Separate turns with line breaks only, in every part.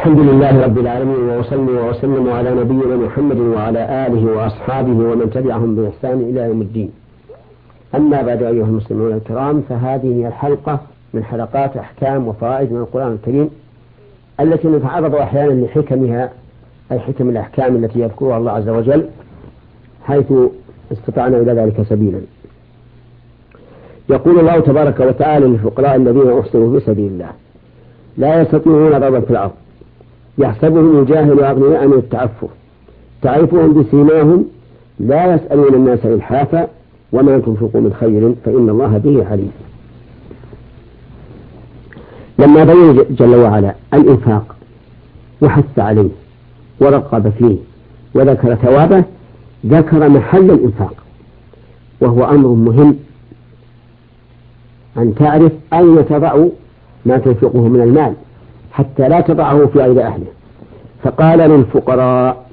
الحمد لله رب العالمين، وأصلي وأسلم على نبينا محمد وعلى آله وأصحابه ومن تبعهم بإحسان إلى يوم الدين. أما بعد، أيها المسلمون الكرام، فهذه هي الحلقة من حلقات أحكام وفوائد من القرآن الكريم التي نتعرض أحيانا لحكمها، أي حكم الأحكام التي يذكرها الله عز وجل حيث استطعنا إلى ذلك سبيلا. يقول الله تبارك وتعالى للفقراء الذين أحصروا في سبيل الله لا يستطيعون ضربا في الأرض يحسبهم الجاهل أغنياء من التعفف تعرفهم بسيماهم لا يسألون الناس إلحافا وما تنفقوا من خير فإن الله به عليم. لما بين جل وعلا الإنفاق وحث عليه ورغب فيه وذكر ثوابه، ذكر محل الإنفاق، وهو أمر مهم أن تعرف أين تضع ما تنفقه من المال حتى لا تضعه في أيدي أهله. فقال للفقراء،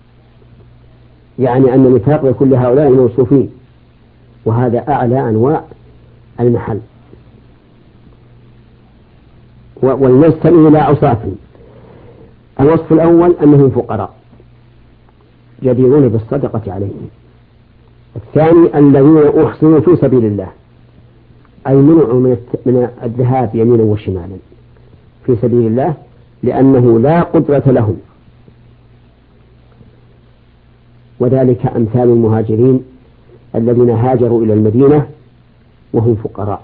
يعني أن النفاق لكل هؤلاء الموصوفين، وهذا أعلى أنواع المحل، ولنستمع إلى أوصافهم. الوصف الأول أنهم فقراء جديرون بالصدقة عليهم. الثاني الذين أحصنوا في سبيل الله، أي منعوا من الذهاب يمينا وشمالا في سبيل الله لأنه لا قدرة لهم، وذلك أمثال المهاجرين الذين هاجروا إلى المدينة وهم فقراء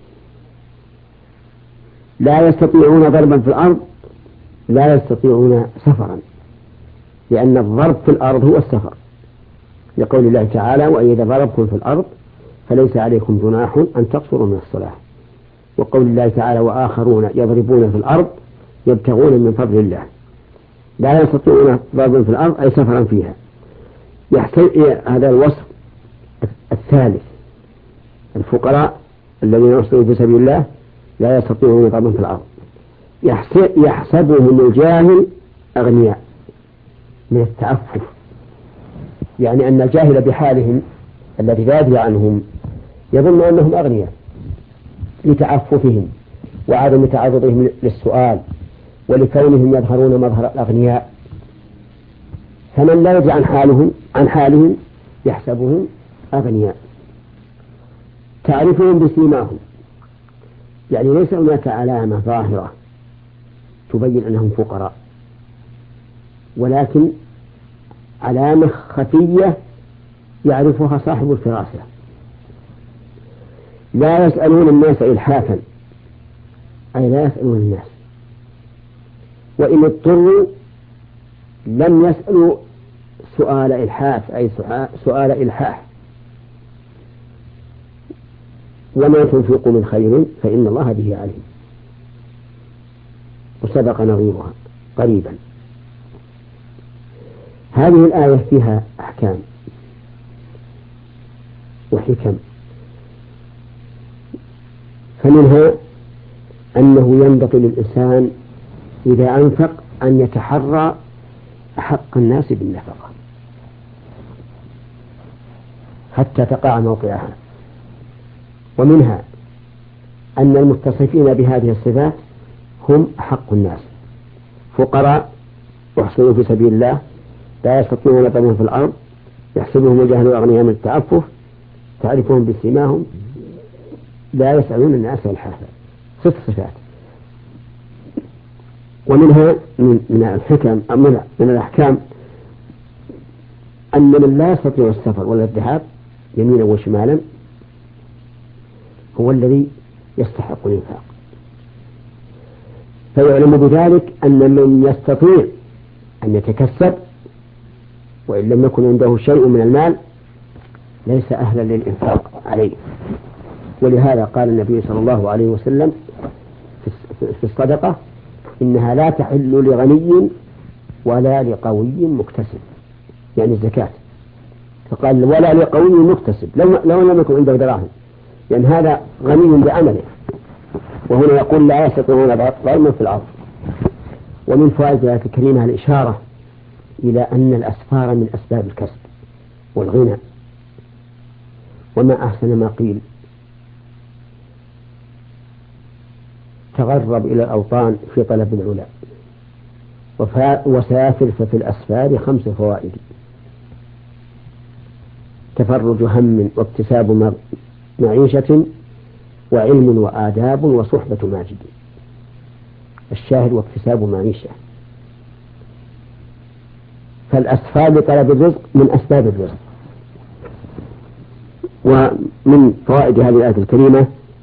لا يستطيعون ضربا في الأرض، لا يستطيعون سفرا، لأن الضرب في الأرض هو السفر، لقول الله تعالى وإذا ضربتم في الأرض فليس عليكم جناح أن تقصروا من الصلاة، وقول الله تعالى وآخرون يضربون في الأرض يبتغون من فضل الله. لا يستطيعون ضربا في الأرض أي سفرا فيها. هذا الوصف الثالث، الفقراء الذين يحصنوا في سبيل الله لا يستطيعون ضربا في الأرض. يحسبهم الجاهل أغنياء من التعفف، يعني أن الجاهل بحالهم الذي لا يدري عنهم يظن أنهم أغنياء لتعففهم وعدم تعرضهم للسؤال ولكونهم يظهرون مظهر الأغنياء. فمن لا يدري عن حالهم يحسبهم أغنياء. تعرفهم بسيماهم، يعني ليس هناك علامة ظاهرة تبين أنهم فقراء، ولكن علامة خفية يعرفها صاحب الفراسة. لا يسألون الناس إلحافا، أي لا يسألون الناس، وإن اضطروا لم يسألوا سؤال إلحاف، أي سؤال إلحاح. وما تنفقوا من خير فإن الله به عليم، وسبق نظيرها قريبا. هذه الآية فيها أحكام وحكم، فمنها أنه ينبغي للإنسان إذا أنفق أن يتحرى أحق الناس بالنفقة حتى تقع موقعها. ومنها أن المتصفين بهذه الصفات هم أحق الناس، فقراء يحصنوا في سبيل الله لا يستطيعون ضربا في الأرض يحسبهم الجاهل أغنياء من التعفف تعرفهم بسيماهم لا يسألون الناس إلحافا. 6 صفات. ومنها من الحكم أو من الأحكام أن من لا يستطيع السفر ولا الذهاب يمينا وشمالا هو الذي يستحق الإنفاق، فيعلم بذلك أن من يستطيع أن يتكسب وإن لم يكن عنده شيء من المال ليس أهلا للإنفاق عليه. ولهذا قال النبي صلى الله عليه وسلم في الصدقة إنها لا تحل لغني ولا لقوي مكتسب، يعني الزكاة. فقال ولا لقوي مكتسب لو لم يكن عنده دراهم، لأن هذا غني بعمله، وهنا يقول لا يستطيعون ضربا في الأرض. ومن فوائد الآية الكريمة الإشارة إلى أن الأسفار من أسباب الكسب والغنى. وما أحسن ما قيل تغرب إلى الأوطان في طلب العلا، وسافر ففي الأسفار 5 فوائد: تفرج هم واكتساب معيشة وعلم وآداب وصحبة ماجد. الشاهد واكتساب معيشة، فالأسفار لطلب الرزق من أسباب الرزق. ومن فوائد هذه الآية الكريمة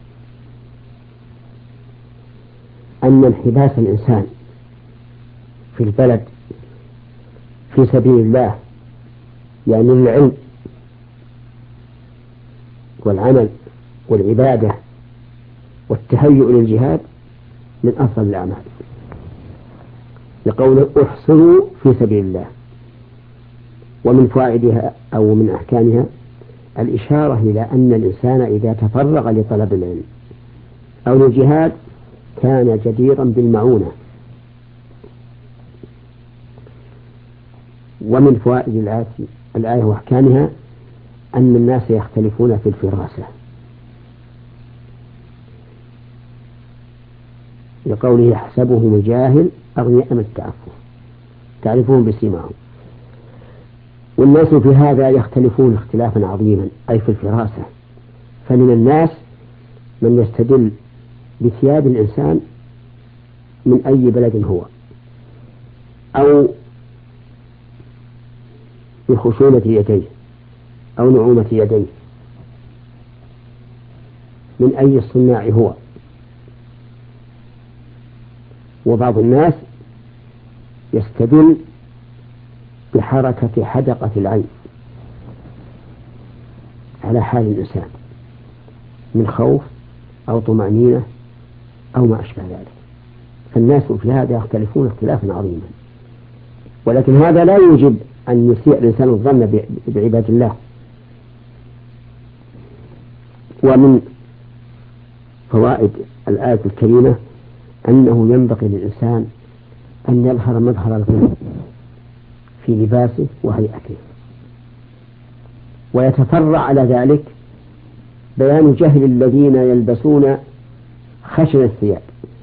أن انحباس الإنسان في البلد في سبيل الله، يعني العلم والعمل والعبادة والتهيؤ للجهاد، من أفضل الأعمال، لقوله احصروا في سبيل الله. ومن فوائدها أو من أحكامها الإشارة إلى أن الإنسان إذا تفرغ لطلب العلم أو للجهاد كان جديرا بالمعونة. ومن فوائد الآية وأحكامها أن الناس يختلفون في الفراسة، لقوله يحسبهم الجاهل أغنياء من التعفف، تعرفون بسيماهم. والناس في هذا يختلفون اختلافا عظيما، أي في الفراسة. فمن الناس من يستدل بثياب الإنسان من أي بلد هو، أو بخشونة يديه أو نعومة يديه، من أي الصناع هو. وبعض الناس يستدل بحركة حدقة العين على حال الإنسان من خوف أو طمأنينة أو ما أشبه ذلك. فالناس في هذا يختلفون اختلافا عظيما، ولكن هذا لا يوجب أن يسيء الإنسان الظن بعباد الله. ومن فوائد الآية الكريمة أنه ينبغي للإنسان أن يظهر مظهر الغنى في لباسه وهيئته، ويتفرع على ذلك بيان جهل الذين يلبسون خشن الثياب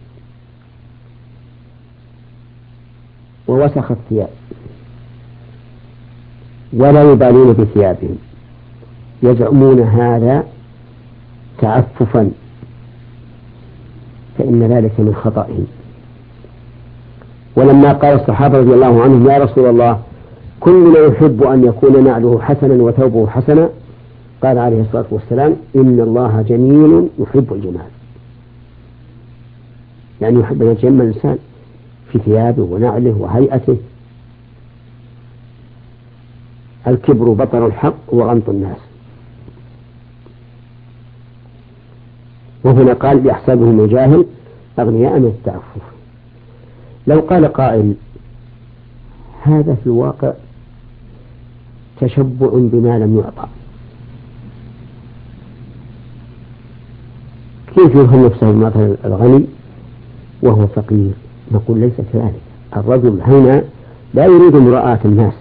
ووسخ الثياب ولا يبالون بثيابهم، يزعمون هذا تعففا، فإن ذلك من خطئهم. ولما قال الصحابة رضي الله عنهم يا رسول الله كلنا يحب أن يكون نعله حسنا وثوبه حسنا، قال عليه الصلاة والسلام إن الله جميل يحب الجمال، يعني يحب أن يتجمل الإنسان في ثيابه ونعله وهيئته. الكبر بطر الحق وغمط الناس. وهنا قال يحسبهم الجاهل أغنياء من التعفف. لو قال قائل هذا في الواقع تشبع بما لم يعطى، كيف يفهم نفسه مثلا الغني وهو فقير؟ نقول ليس كذلك. الرجل هنا لا يريد مراءة الناس،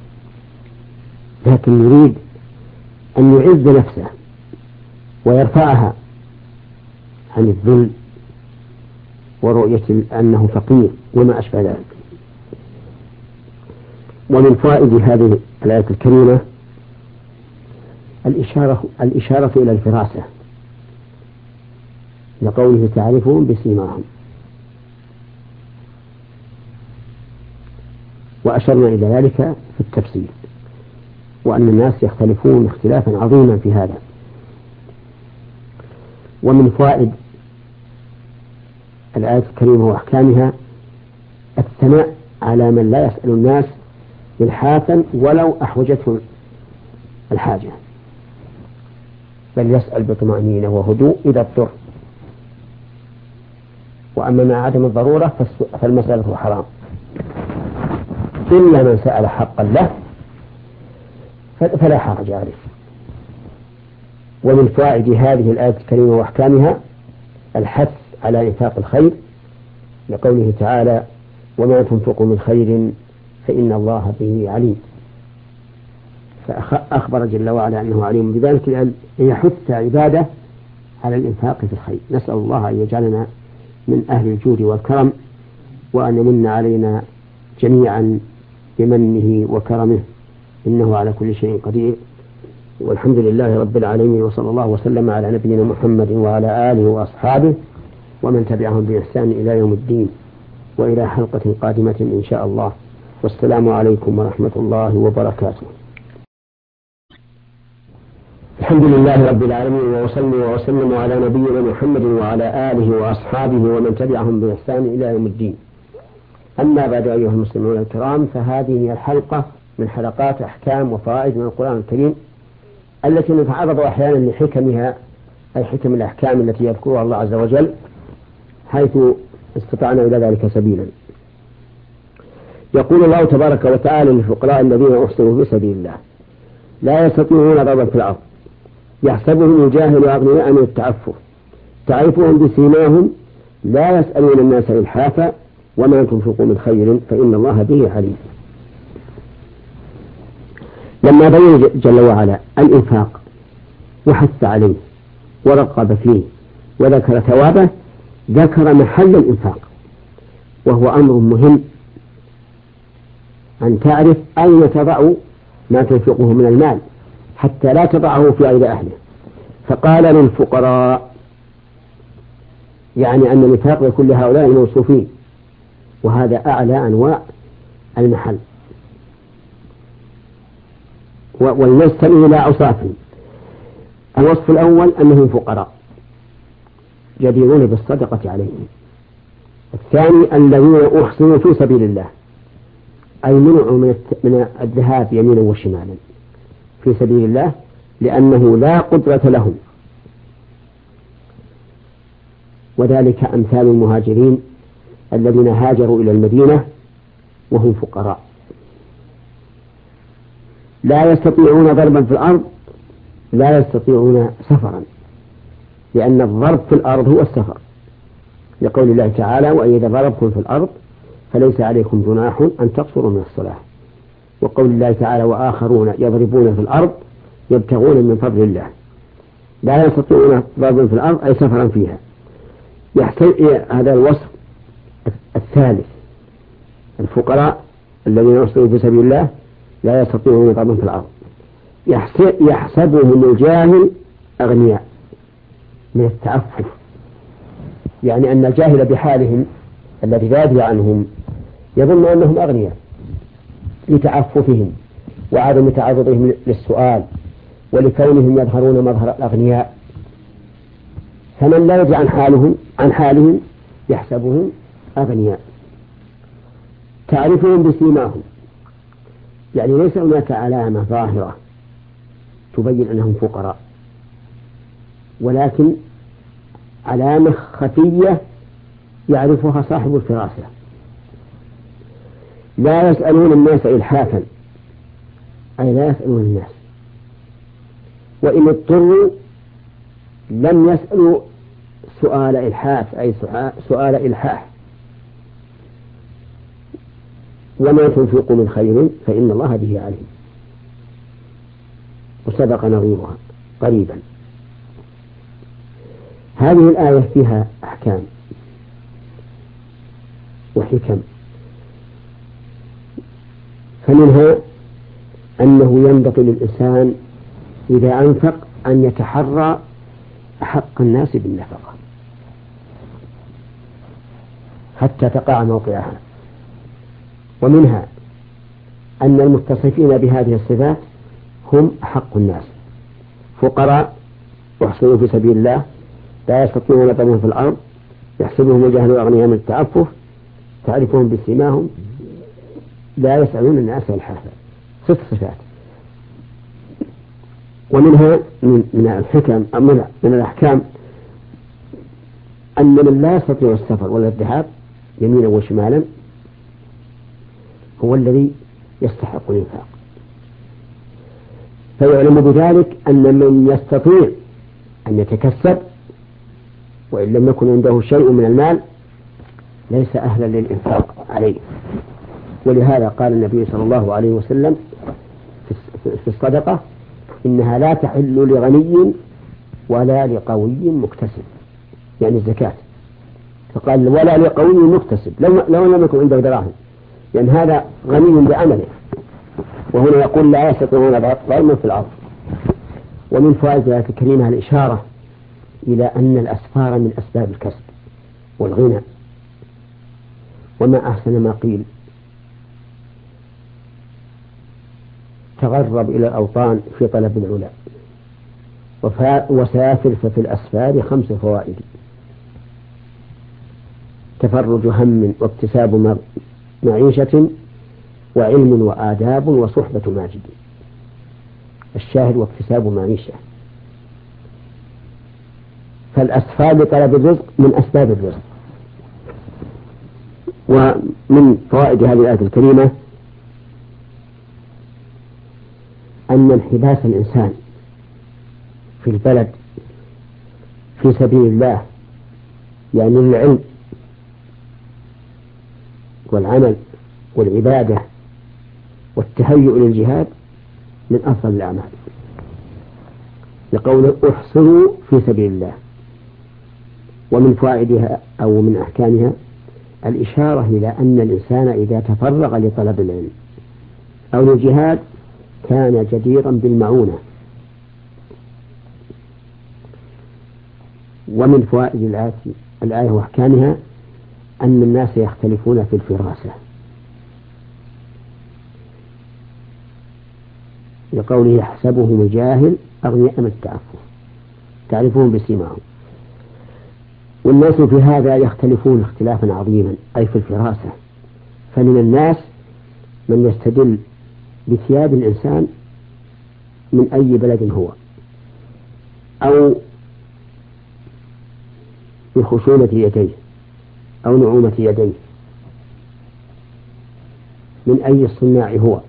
لكن يريد أن يعز نفسه ويرفعها عن الذل ورؤية أنه فقير وما أشبه ذلك. ومن فوائد هذه الآية الكريمة الإشارة إلى الفراسة، لقوله تعرفون بسيماهم. وأشرنا إلى ذلك في التفسير، وأن الناس يختلفون اختلافا عظيما في هذا. ومن فوائد الآية الكريمة وأحكامها الثناء على من لا يسأل الناس إلحافا ولو أحوجته الحاجة، بل يسأل بطمأنينة وهدوء إذا اضطر. وأما مع عدم الضرورة فالمسألة حرام، إلا من سأل حقا له فلا حرج عليه. ومن فوائد هذه الآية الكريمة وأحكامها الحث على إنفاق الخير، لقوله تعالى وما تنفقوا من خير فإن الله به عليم. فأخبر جل وعلا أنه عليم بذلك لأن يحث عباده على الإنفاق في الخير. نسأل الله أن يجعلنا من أهل الجود والكرم، وأن يمن علينا جميعا بمنه وكرمه، إنه على كل شيء قدير. والحمد لله رب العالمين، وصلى الله وسلم على نبينا محمد وعلى آله وأصحابه ومن تبعهم بإحسان إلى يوم الدين، وإلى حلقة قادمة إن شاء الله. والسلام عليكم ورحمة الله وبركاته. الحمد لله رب العالمين، وأصلي وأسلم على نبينا محمد وعلى آله وأصحابه ومن تبعهم بإحسان إلى يوم الدين. أما بعد، أيها المسلمون الكرام، فهذه هي الحلقة من حلقات أحكام وفوائد من القرآن الكريم التي نتعرض أحيانا لحكمها، أي حكم الأحكام التي يذكرها الله عز وجل حيث استطعنا إلى ذلك سبيلا. يقول الله تبارك وتعالى للفقراء الذين أحصروا في سبيل الله لا يستطيعون ضربا في الأرض يحسبهم الجاهل أغنياء من التعفف تعرفهم بسيماهم لا يسألون الناس إلحافا وما تنفقوا من خير فإن الله به عليم. لما بين جل وعلا الإنفاق وحث عليه ورغب فيه وذكر ثوابه، ذكر محل الإنفاق، وهو أمر مهم أن تعرف أين تضع ما تنفقه من المال حتى لا تضعه في أيدي أهله. فقال للفقراء، يعني أن الإنفاق يكون لهؤلاء الموصوفين، وهذا أعلى أنواع المحل. ولنستمع إلى أوصاف. الوصف الأول أنهم فقراء جديرون بالصدقة عليهم. الثاني الذين أحصنوا في سبيل الله، أي منعوا من الذهاب يمينا وشمالا في سبيل الله لأنه لا قدرة لهم، وذلك أمثال المهاجرين الذين هاجروا إلى المدينة وهم فقراء لا يستطيعون ضربا في الأرض، لا يستطيعون سفرا، لأن الضرب في الأرض هو السفر، لقول الله تعالى وإذا ضربتم في الأرض فليس عليكم جناح أن تقصروا من الصلاة، وقول الله تعالى وآخرون يضربون في الأرض يبتغون من فضل الله. لا يستطيعون ضربا في الأرض أي سفرا فيها. هذا الوصف الثالث، الفقراء الذين يحصنوا في سبيل الله لا يستطيعون ضربا في الأرض. يحسبهم الجاهل أغنياء من التعفف، يعني أن الجاهل بحالهم الذي لا يدري عنهم يظن أنهم أغنياء لتعففهم وعدم تعرضهم للسؤال ولكونهم يظهرون مظهر الأغنياء. فمن لا يدري عن حالهم يحسبهم أغنياء. تعرفهم بسيماهم، يعني ليس هناك علامة ظاهرة تبين أنهم فقراء، ولكن علامة خفية يعرفها صاحب الفراسة. لا يسألون الناس إلحافا، أي لا يسألون الناس، وإن اضطروا لم يسألوا سؤال إلحاف، أي سؤال إلحاح. وما تنفقوا من خير فإن الله به عليم، وسبق نظيرها قريبا. هذه الآية فيها أحكام وحكم، فمنها أنه ينبغي للإنسان إذا أنفق أن يتحرى أحق الناس بالنفقة حتى تقع موقعها. ومنها أن المتصفين بهذه الصفات هم أحق الناس، فقراء يحصنوا في سبيل الله لا يستطيعون ضربا في الأرض يحسبهم الجاهل أغنياء من التعفف تعرفهم بسيماهم لا يسألون الناس إلحافا. 6 صفات. ومنها من الحكم من الأحكام أن من لا يستطيع السفر ولا الذهاب يمينا وشمالا هو الذي يستحق الإنفاق، فيعلم بذلك أن من يستطيع أن يتكسب وإن لم يكن عنده شيء من المال ليس أهلا للإنفاق عليه. ولهذا قال النبي صلى الله عليه وسلم في الصدقة إنها لا تحل لغني ولا لقوي مكتسب، يعني الزكاة. فقال ولا لقوي مكتسب، لو لم يكن عنده دراهم لأن هذا غني بعمله، وهنا يقول لا يستطيعون ضربا في الأرض. ومن فوائد الآية الكريمة الإشارة إلى أن الأسفار من أسباب الكسب والغنى، وما أحسن ما قيل: تغرب إلى الأوطان في طلب العلا، وسافر ففي الأسفار 5 فوائد: تفرج هم واكتساب معيشة وعلم وآداب وصحبة ماجد. الشاهد واكتساب معيشة، فالأسفار لطلب الرزق من أسباب الرزق. ومن فوائد هذه الآية الكريمة أن انحباس الإنسان في البلد في سبيل الله، يعني العلم والعمل والعبادة والتهيؤ للجهاد، من أفضل الأعمال، لقول احصروا في سبيل الله. ومن فوائدها أو من أحكامها الإشارة إلى أن الإنسان إذا تفرغ لطلب العلم أو للجهاد كان جديرا بالمعونة. ومن فوائد الآية وأحكامها أن الناس يختلفون في الفراسة، لقوله يحسبهم الجاهل أغنياء من التعفف، تعرفون بسيماهم. والناس في هذا يختلفون اختلافا عظيما، أي في الفراسة. فمن الناس من يستدل بثياب الإنسان من أي بلد هو، أو بخشونة يديه أو نعومة يديه، من أي الصناع هو.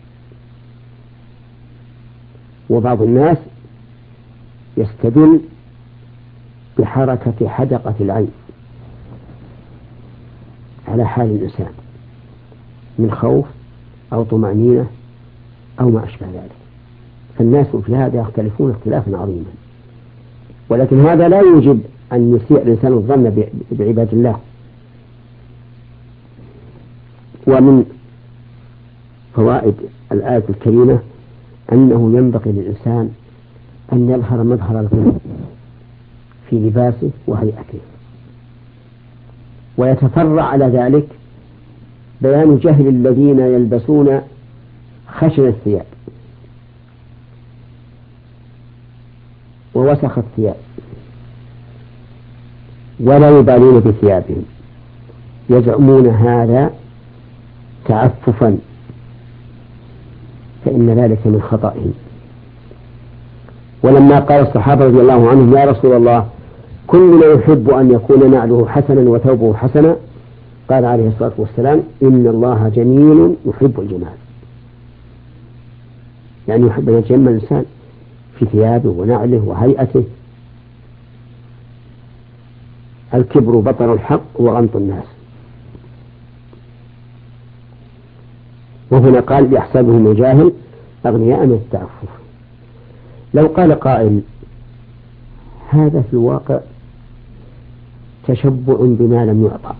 وبعض الناس يستدل بحركة حدقة العين على حال الإنسان من خوف أو طمأنينة أو ما أشبه ذلك. فالناس في هذا يختلفون اختلافا عظيما، ولكن هذا لا يوجب أن يسيء الإنسان الظن بعباد الله. ومن فوائد الآية الكريمة أنه ينبغي للإنسان أن يظهر مظهر الغنى في لباسه وهيئته، ويتفرع على ذلك بيان جهل الذين يلبسون خشن الثياب ووسخ الثياب ولا يبالون بثيابهم، يزعمون هذا تعففا، فإن ذلك من خطئهم. ولما قال الصحابة رضي الله عنهم: يا رسول الله، كلنا يحب أن يكون نعله حسنا وثوبه حسنا، قال عليه الصلاة والسلام: إن الله جميل يحب الجمال. يعني يحب أن يتجمل الإنسان في ثيابه ونعله وهيئته. الكبر بطر الحق وغمط الناس. وهنا قال: يحسبهم الجاهل أغنياء من التعفف. لو قال قائل: هذا في الواقع تشبع بما لم يعطى،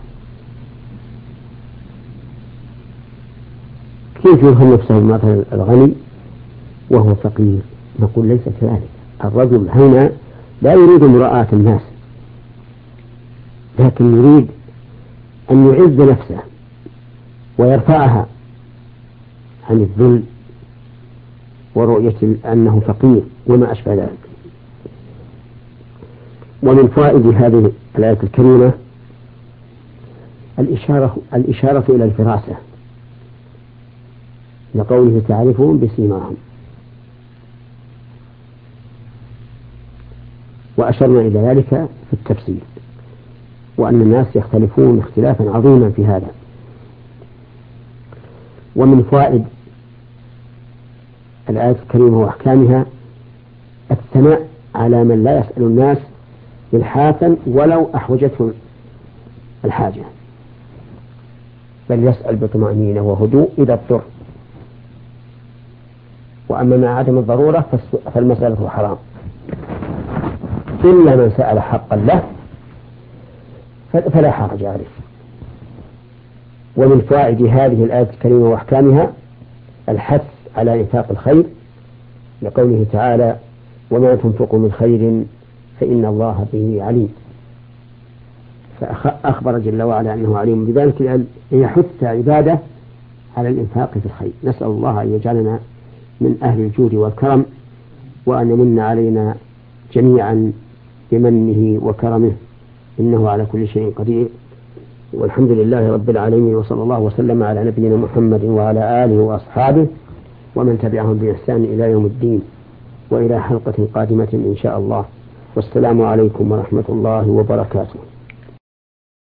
كيف يظهر نفسه مثلا الغني وهو فقير؟ نقول: ليس كذلك. الرجل هنا لا يريد مراءة الناس، لكن يريد أن يعز نفسه ويرفعها عن الذل ورؤية أنه فقير وما أشبه ذلك. ومن فوائد هذه الآية الكريمة الإشارة إلى الفراسة، لقوله: تعرفون بسيماهم. وأشرنا إلى ذلك في التفسير، وأن الناس يختلفون اختلافا عظيما في هذا. ومن فوائد الآية الكريمة وأحكامها الثناء على من لا يسأل الناس إلحافا ولو أحوجته الحاجة، بل يسأل بطمأنينة وهدوء إذا اضطر. وأما مع عدم الضرورة فالمسألة حرام، إلا من سأل حقا له فلا حرج عليه. ومن فوائد هذه الآية الكريمة وأحكامها الحث على إنفاق الخير، لقوله تعالى: وما تنفقوا من خير فإن الله به عليم. فأخبر جل وعلا أنه عليم بذلك ليحث عباده على الإنفاق في الخير. نسأل الله أن يجعلنا من أهل الجود والكرم، وأن يمن علينا جميعا بمنه وكرمه، إنه على كل شيء قدير. والحمد لله رب العالمين، وصلى الله وسلم على نبينا محمد وعلى آله وأصحابه ومن تبعهم بإحسان إلى يوم الدين، وإلى حلقة قادمة إن شاء الله. والسلام عليكم ورحمة الله وبركاته.